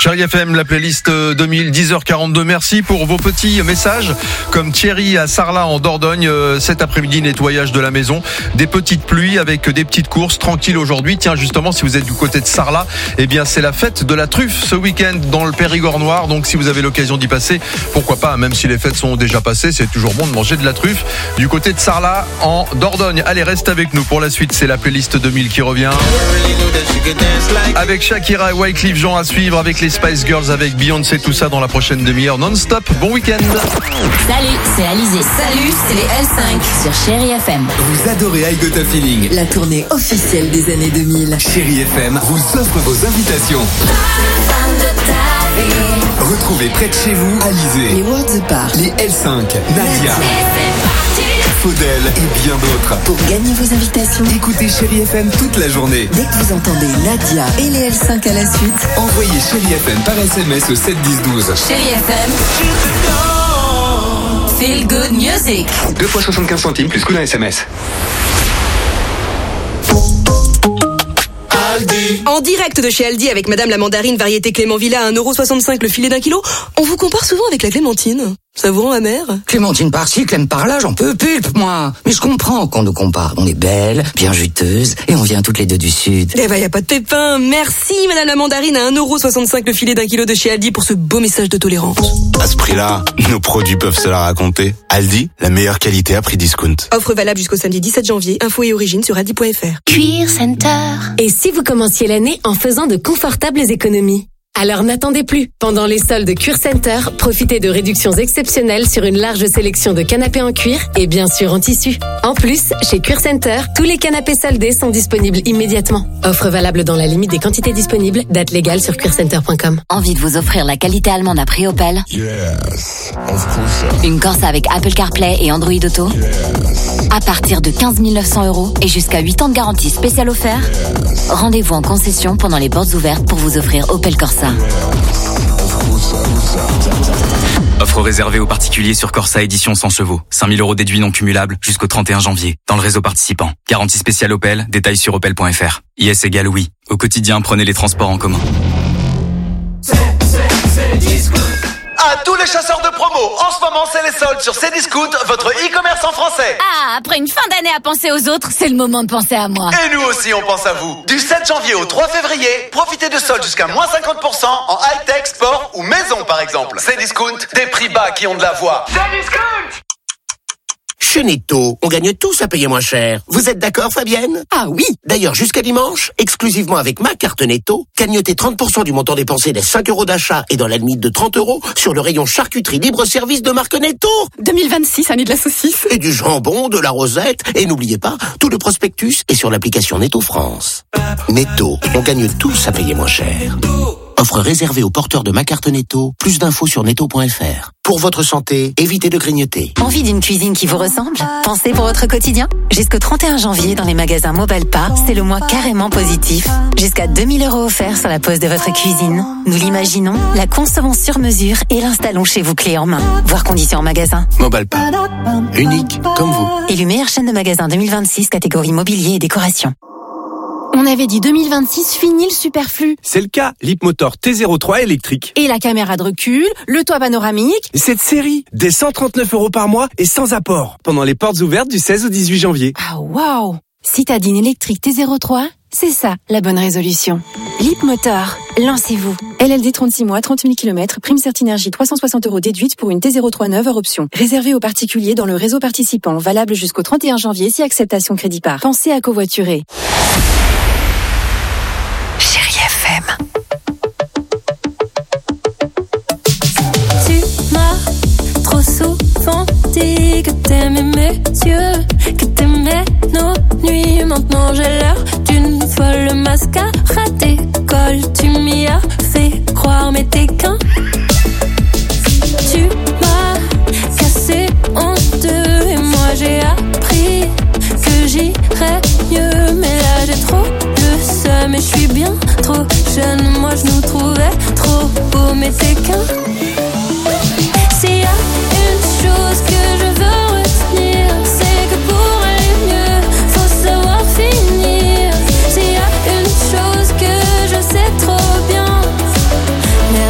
Chérie F M, la playlist deux mille, dix heures quarante-deux. Merci pour vos petits messages. Comme Thierry à Sarlat en Dordogne, cet après-midi, nettoyage de la maison. Des petites pluies avec des petites courses tranquilles aujourd'hui. Tiens, justement, si vous êtes du côté de Sarlat, eh bien, c'est la fête de la truffe ce week-end dans le Périgord noir. Donc, si vous avez l'occasion d'y passer, pourquoi pas, même si les fêtes sont déjà passées, c'est toujours bon de manger de la truffe du côté de Sarlat en Dordogne. Allez, reste avec nous pour la suite. C'est la playlist deux mille qui revient. Avec Shakira et Wyclef Jean à suivre, avec les Spice Girls, avec Beyoncé, tout ça dans la prochaine demi-heure non-stop. Bon week-end. Salut, c'est Alizé. Salut, c'est les L cinq sur Chérie F M. Vous adorez I Got a Feeling, La tournée officielle des années deux mille. Chérie F M vous offre vos invitations. Retrouvez près de chez vous Alizé, Les Worlds Park, les L cinq, Nadia, Faudel et bien d'autres. Pour gagner vos invitations, Écoutez Chérie F M toute la journée. dès que vous entendez Nadia et les L cinq à la suite, Envoyez Chérie F M par S M S au sept dix douze. Chérie F M. Feel good music. deux fois soixante-quinze centimes plus coût d'un S M S. En direct de chez Aldi avec Madame la Mandarine, variété Clément Villa à un euro soixante-cinq le filet d'un kilo, on vous compare souvent avec la clémentine. Ça vous rend amer? Clémentine par-ci, Clem par-là, j'en peux pulpe, moi. Mais je comprends qu'on nous compare. On est belle, bien juteuse, et on vient toutes les deux du Sud. Eh ben, y a pas de pépin. Merci, Madame la Mandarine, à un euro soixante-cinq le filet d'un kilo de chez Aldi pour ce beau message de tolérance. À ce prix-là, nos produits peuvent se la raconter. Aldi, la meilleure qualité à prix discount. Offre valable jusqu'au samedi dix-sept janvier. Info et origine sur aldi point f r. Cuir Center. Et si vous commenciez l'année en faisant de confortables économies? Alors n'attendez plus. Pendant les soldes Cuir Center, profitez de réductions exceptionnelles sur une large sélection de canapés en cuir et bien sûr en tissu. En plus, chez Cuir Center, tous les canapés soldés sont disponibles immédiatement. Offre valable dans la limite des quantités disponibles. Date légale sur cuir center point com. Envie de vous offrir la qualité allemande à prix Opel? Yes, of course. Une Corsa avec Apple CarPlay et Android Auto? Yes. À partir de quinze mille neuf cents euros et jusqu'à huit ans de garantie spéciale offert? Yes. Rendez-vous en concession pendant les portes ouvertes pour vous offrir Opel Corsa. Offre réservée aux particuliers sur Corsa édition cent chevaux. cinq mille euros déduits non cumulables jusqu'au trente et un janvier. Dans le réseau participant. Garantie spéciale Opel. Détails sur opel point f r. I S égale oui. Au quotidien, prenez les transports en commun. À tous les chasseurs de promo, en ce moment c'est les soldes sur Cdiscount, votre e-commerce en français. Ah, après une fin d'année à penser aux autres, c'est le moment de penser à moi. Et nous aussi on pense à vous. Du sept janvier au trois février, profitez de soldes jusqu'à moins cinquante pour cent en high-tech, sport ou maison par exemple. Cdiscount, des prix bas qui ont de la voix. Cdiscount. Chez Netto, on gagne tous à payer moins cher. Vous êtes d'accord, Fabienne? Ah oui. D'ailleurs, jusqu'à dimanche, exclusivement avec ma carte Netto, cagnotez trente pour cent du montant dépensé des cinq euros d'achat et dans la limite de trente euros sur le rayon charcuterie libre-service de marque Netto. deux mille vingt-six, année de la saucisse. Et du jambon, de la rosette. Et n'oubliez pas, tout le prospectus est sur l'application Netto France. Netto, on gagne tous à payer moins cher. Offre réservée aux porteurs de ma carte Netto. Plus d'infos sur netto point f r. Pour votre santé, évitez de grignoter. Envie d'une cuisine qui vous ressemble? Pensez pour votre quotidien? Jusqu'au trente et un janvier, dans les magasins Mobalpa, c'est le mois carrément positif. Jusqu'à deux mille euros offerts sur la pose de votre cuisine. Nous l'imaginons, la concevons sur mesure et l'installons chez vous clé en main. Voir conditions en magasin. Mobalpa. Unique comme vous. Élu meilleure chaîne de magasins deux mille vingt-six, catégorie mobilier et décoration. On avait dit deux mille vingt-six, fini le superflu. C'est le cas, l'Hipmotor T zéro trois électrique. Et la caméra de recul, le toit panoramique. Cette série, des cent trente-neuf euros par mois et sans apport. Pendant les portes ouvertes du seize au dix-huit janvier. Ah waouh! Citadine électrique T zéro trois, c'est ça la bonne résolution. L'Hipmotor, lancez-vous. L L D trente-six mois, trente mille kilomètres, prime Certinergie trois cent soixante euros déduite pour une T zéro trois neuve hors option. Réservé aux particuliers dans le réseau participant, valable jusqu'au trente et un janvier si acceptation crédit par. Pensez à covoiturer. Chérie F M. Tu m'as trop souvent dit que t'aimais mes yeux, que t'aimais nos nuits. Maintenant j'ai l'air d'une folle, mascara décolle. Tu m'y as fait croire, mais t'es qu'un. Tu m'as cassé en deux et moi j'ai appris que j'irais mieux. Mais là j'ai trop le seum et je suis bien trop jeune. Moi je nous trouvais trop beaux, mais t'es qu'un. S'il y a une chose que je veux retenir, c'est que pour aller mieux, faut savoir finir. S'il y a une chose que je sais trop bien,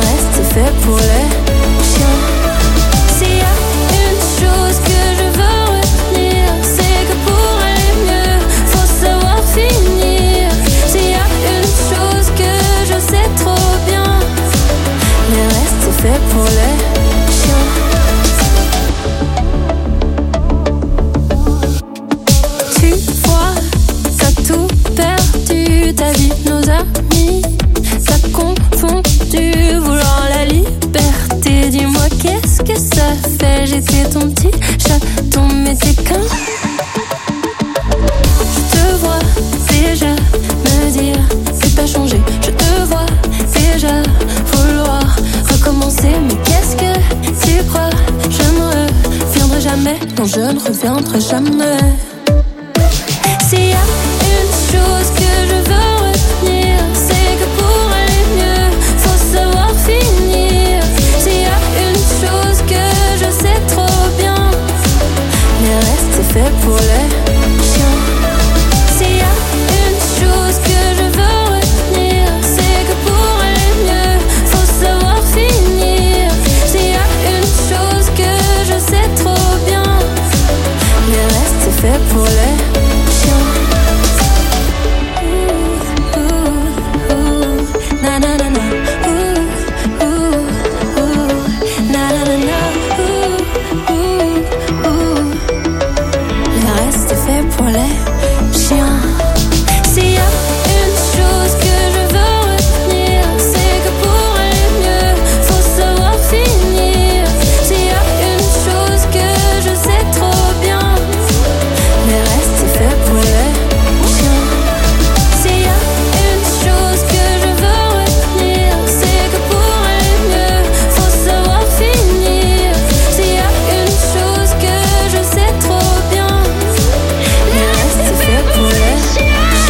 ami, t'as confondu vouloir la liberté. Dis-moi qu'est-ce que ça fait, j'étais ton petit chaton, mais t'es qu'un. Je te vois déjà me dire que t'as changé. Je te vois déjà vouloir recommencer. Mais qu'est-ce que tu crois? Je ne reviendrai jamais. Non, je ne reviendrai jamais. S'il y a une chose que je veux retenir, c'est que pour aller mieux, faut savoir finir. S'il y a une chose que je sais trop bien, le reste c'est fait pour les chiens. S'il y a une chose que je veux retenir, c'est que pour aller mieux, faut savoir finir. S'il y a une chose que je sais trop bien, le reste c'est fait pour les chiens. Ooh, ooh, ooh, na na na na. Ooh, ooh, ooh, na na na na. Ooh, ooh, ooh. Le reste c'est fait pour les chiens. S'il y a une chose que je veux retenir, c'est que pour aller mieux, faut savoir finir. S'il y a une chose que je sais trop bien, le reste c'est fait pour les chiens. S'il y a une chose que je veux retenir, c'est que pour aller mieux, faut savoir finir. S'il y a une chose que je sais trop bien, le reste c'est fait pour les chiens.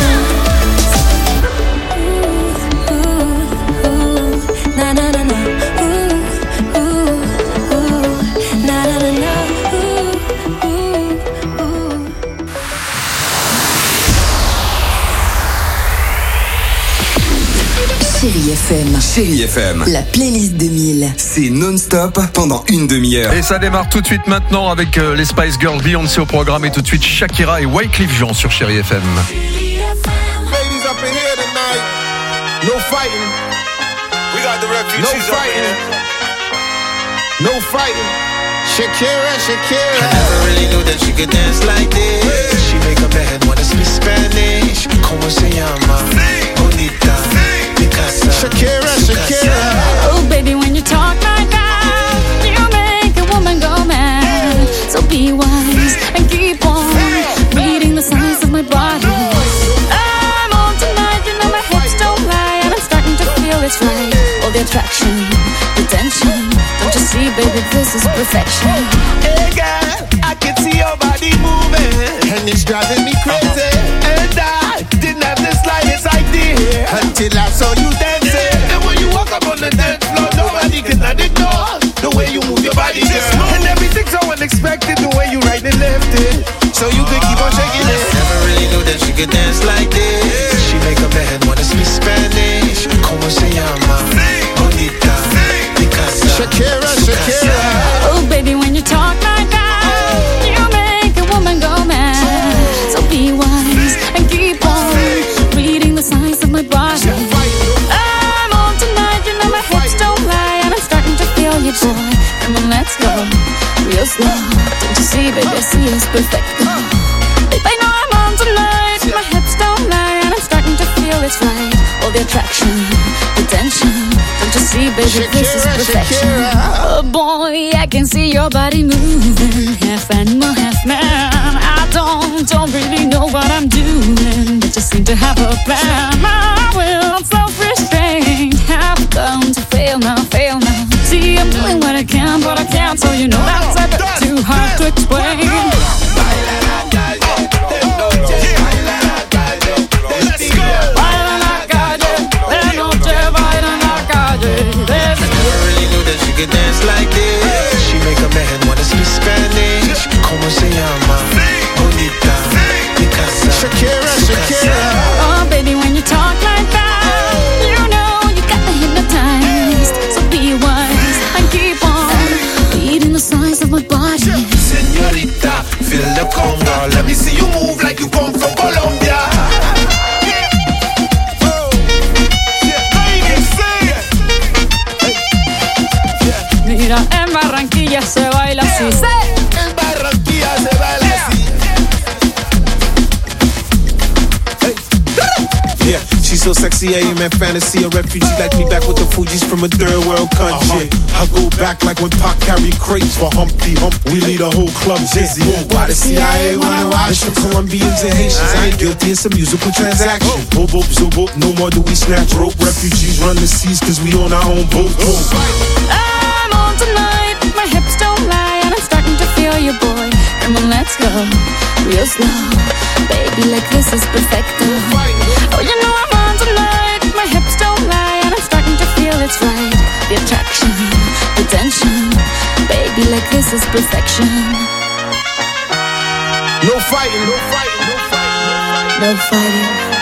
Ooh, ooh, ooh, na na na na. Ooh, ooh, ooh, na na na na. Ooh, ooh, ooh. Chérie F M. Chérie F M. La playlist deux mille. C'est non-stop pendant une demi-heure. Et ça démarre tout de suite maintenant avec euh, les Spice Girls, Beyoncé au programme et tout de suite Shakira et Wyclef Jean sur Chérie F M. Ladies up in here tonight. No fighting. We got the refugees no fighting. No fighting. Shakira, Shakira. I never really knew that she could dance like this. She make a man wanna speak Spanish. Como se llama? Bonita. Picasa. Shakira, Shakira. Oh, baby, when you talk like that, you make a woman go mad. So be wise and keep on reading the signs of my body. I'm on tonight, you know my hips don't lie, and I'm starting to feel it's right. All the attraction, the tension. Don't you see, baby, this is perfection. Hey, girl, I can see your body moving, and it's driving me crazy. And I didn't have the slightest idea until I saw you dancing. And when you walk up on the dance floor, nobody can ignore the way you move your body, girl. And everything's so unexpected, the way you right and left it, so you could keep on shaking it. Never really knew that she could dance like this. She make a man wanna speak Spanish. Como se llama? Bonita. Picasa. Shakira, Shakira. Oh, baby, when you talk like that, you make a woman go mad. So be wise and keep on reading the signs of my body. I'm on tonight, you know my hips don't lie, and I'm starting to feel you, boy. Come on, let's go real slow. Don't you see, baby, I see it's perfect. Babe, I know I'm on tonight, my hips don't lie, and I'm starting to feel it's right. All the attraction, the tension. Don't you see, baby, this is perfection. Oh boy, I can see your body moving, half animal, half man. I don't, don't really know what I'm doing, but just seem to have a plan. My will, self-restraint, have come to fail now, fail now. See, I'm doing what I can, but I can't, so you know that's a bit too hard to explain. She could dance like this. She make a man wanna speak Spanish. Como se llama? Bonita. Picasa. Shakira, Shakira. Oh, baby, when you talk like that, you know you got me hypnotized. So be wise and keep on reading the signs She's so sexy, I am in fantasy. A refugee like me back with the Fugees from a third world country. Uh-huh. I go back like when Pac carried crates for Humpty Hump. We lead a whole club dizzy. Why the C I A wanna watch the Colombians and Haitians? I ain't guilty, it's a musical transaction. Boop, boop, zoop, boop, no more do we snatch rope. Refugees run the seas cause we on our own boat. I'm on tonight, my hips don't lie, and I'm starting to feel you, boy. Come on, let's go, real slow. Baby, like this is perfecto. Oh, you know I'm on tonight, my hips don't lie, and I'm starting to feel it's right. The attraction, the tension. Baby, like this is perfection. No fighting, no fighting, no fighting, no fighting.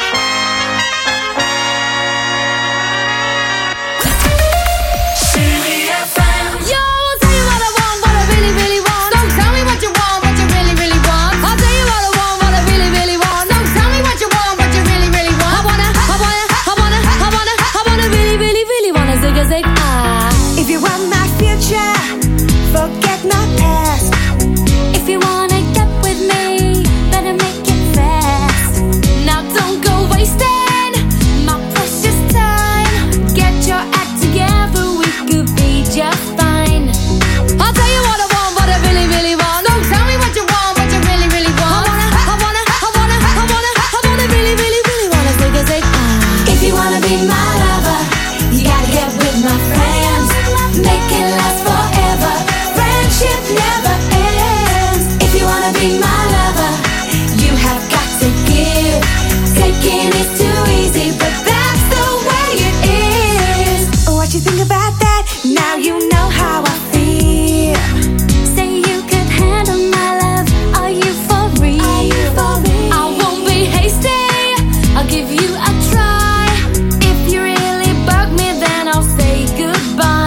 If you want my future, forget my past. If you wanna get with me, better make it fast. Now don't go wasting my precious time. Get your act together, we could be just fine. I'll tell you what I want, what I really, really want. Don't tell me what you want, what you really, really want. I wanna, I wanna, I wanna, I wanna, I wanna really, really, really wanna zig a zig. If you wanna be my lover, you gotta get with my friends. Make it last forever. Friendship never ends. If you wanna be my lover, you have got to give. Taking is too easy, but that's the way it is. What you think about that? Now you know how I feel. Say you could handle my love. Are you for real? Are you for real? I won't be hasty. I'll give you a try. If you really bug me, then I'll say goodbye.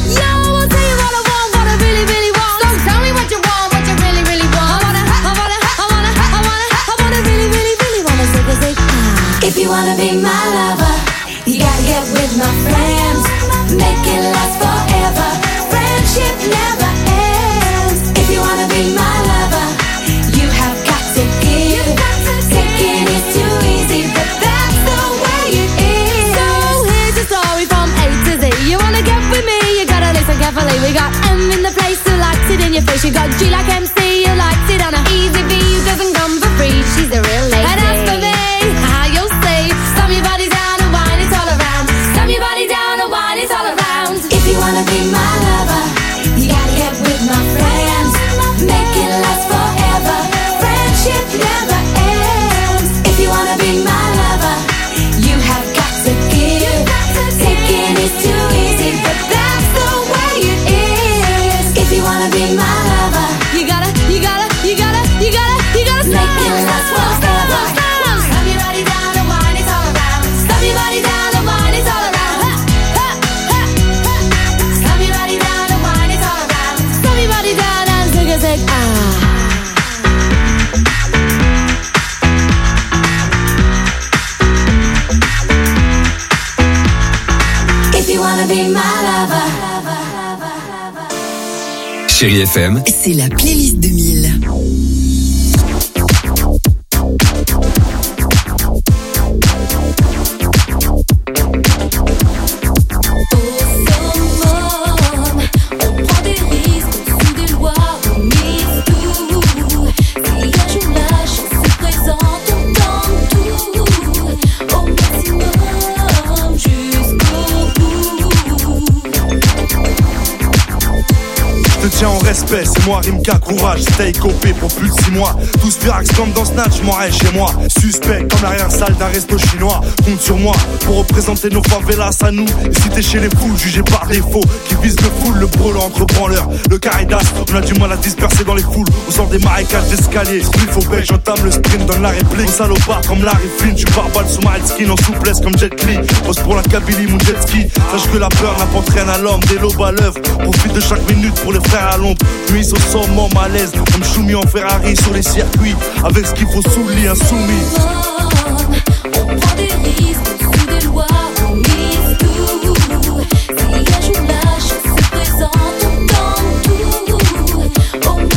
If you wanna be my lover, you gotta get with my friends. Make it last forever. Friendship never ends. If you wanna be my lover, you have got to give. Taking is too easy, but that's the way it is. So here's a story from A to Z. You wanna get with me, you gotta listen carefully. We got M in the place who likes it in your face. You got G like M C, who likes it on a easy V, who doesn't come for free. She's a real lady. And as for me, stomp your body down and wine, it's all around. Stomp your body down and wine, it's all around. If you wanna be my lover, you gotta get with my friends. Make it last forever. Friendship never ends. If you wanna be my lover, you have got to give. Taking is too easy, but that's the way it is. If you wanna be my lover, you gotta, you gotta, you gotta, you gotta, you gotta make it last forever. Stomp your body down and wine, it's all around. Stomp your body down and wine, it's all around. Ha, ha, ha, ha. Stomp your body down and wine, it's all around. Stomp your body down and zig a zig, ah. If you wanna be my lover. Chérie F M, c'est la playlist deux mille. Tiens en respect, c'est moi Rimka, courage, stay copé pour plus de six mois. Tous Virax comme dans Snatch, m'en rêve chez moi. Suspect comme l'arrière-salle d'un resto chinois. Compte sur moi pour représenter nos favelas à nous. Et si t'es chez les fous, jugé par défaut, qui vise le full, le brûle entre branleurs. Le caridas, on a du mal à disperser dans les foules. On sort des marécages d'escalier. Spliff au bec, j'entame le sprint, donne la réplique. On salopard comme Larry Flynn, tu barbale sous ma headskin en souplesse comme Jet Li. Pose pour la Kabylie, mon jet ski. Sache que la peur n'apporte rien à l'homme, des lobes à l'œuvre. Profite de chaque minute pour les frères à l'ombre. Nuit au sommet, malaise, comme Choumi en Ferrari sur les circuits. Avec ce qu'il faut sous le lit, insoumis. On prend des risques, sous des lois, on mise tout. S'il y a joue lâche, se présente, on tente tout. Au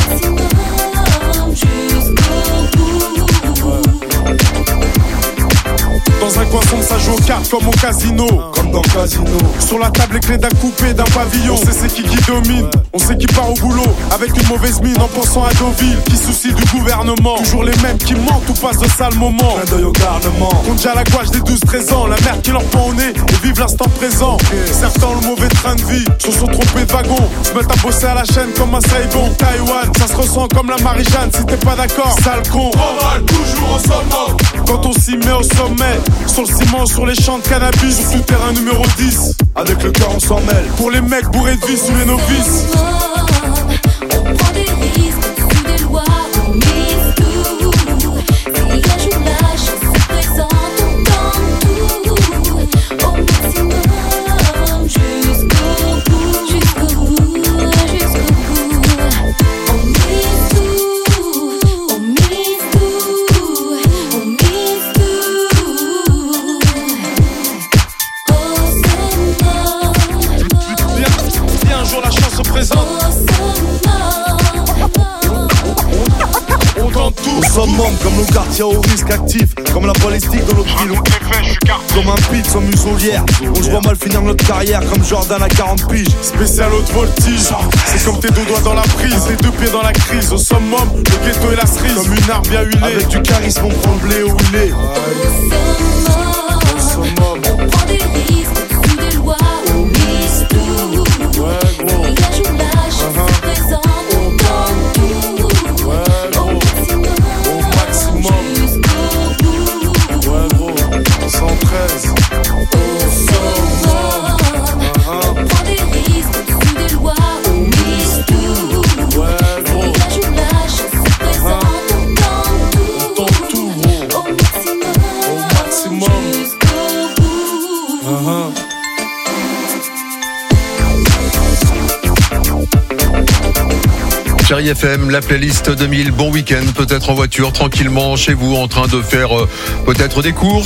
maximum, jusqu'au bout. Dans un coin sombre, ça joue aux cartes comme au casino. Comme dans le casino. Sur la table, les clés d'un coupé, d'un pavillon. On sait c'est qui qui domine, on sait qui part au boulot. Avec une mauvaise mine en pensant à Deauville. Qui soucie du gouvernement. Toujours les mêmes qui mentent ou passent de sales moments. Clin d'œil au garnement. Compte déjà la gouache des douze treize ans. La merde qui leur pend au nez et vivent l'instant présent. Okay. Certains ont le mauvais train de vie, se sont trompés de wagon. Se mettent à bosser à la chaîne comme un Saigon. Taïwan, ça se ressent comme la Marie-Jeanne. Si t'es pas d'accord, sale con. Oral, toujours au sommet. Quand on s'y met au sommet, sur le ciment, sur les champs de cannabis, sur le terrain numéro dix. Avec le cœur on s'en mêle. Pour les mecs bourrés de vie sous les novices. On prend des risques, sous des lois, on mise tout. Si un jour la chance se présente, on tente tout. Au maximum, jusqu'au bout, jusqu'au bout, jusqu'au bout. On mise tout, on mise tout, on mise tout. Au sommet. Si un jour la chance se présente, on tente tout. Au summum, comme le quartier au risque actif, comme la balistique de l'autre ville. Comme un pit sans muselière. On se voit mal finir notre carrière comme Jordan à quarante piges. Spécial haute voltige. C'est comme tes deux doigts dans la prise, tes deux pieds dans la crise. Au summum, le ghetto et la cerise. Comme une arme bien huilée. Avec du charisme, on prend le blé où il est. Au summum, on prend des risques, sous des lois, on mise tout. Ouais, gros. Si un jour la chance se présente, on tente tout. Ouais, gros. Au maximum, jusqu'au bout. Ouais, gros. cent treize. Au sommet, on prend des risques, sous des lois, on mise tout. Ouais, gros. Si un jour la chance se présente, on tente tout. On tente tout, gros. Au maximum, Au maximum. jusqu'au bout. Uh-huh. Chérie F M, la playlist deux mille, bon week-end, peut-être en voiture, tranquillement, chez vous, en train de faire euh, peut-être des courses.